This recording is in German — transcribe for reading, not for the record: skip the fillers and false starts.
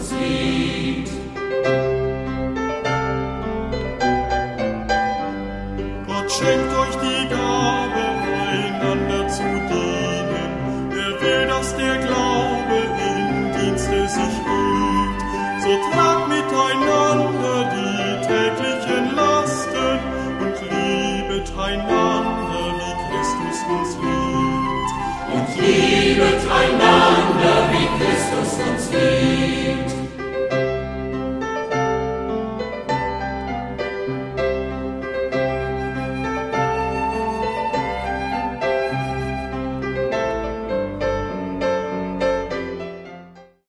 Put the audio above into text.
uns liebt. Gott schenkt euch die Gabe, einander zu dienen. Er will, dass der Glaube im Dienste sich übt. So tragt miteinander die täglichen Lasten und liebet einander, wie Christus uns liebt. Und liebet einander, wie Christus uns liebt.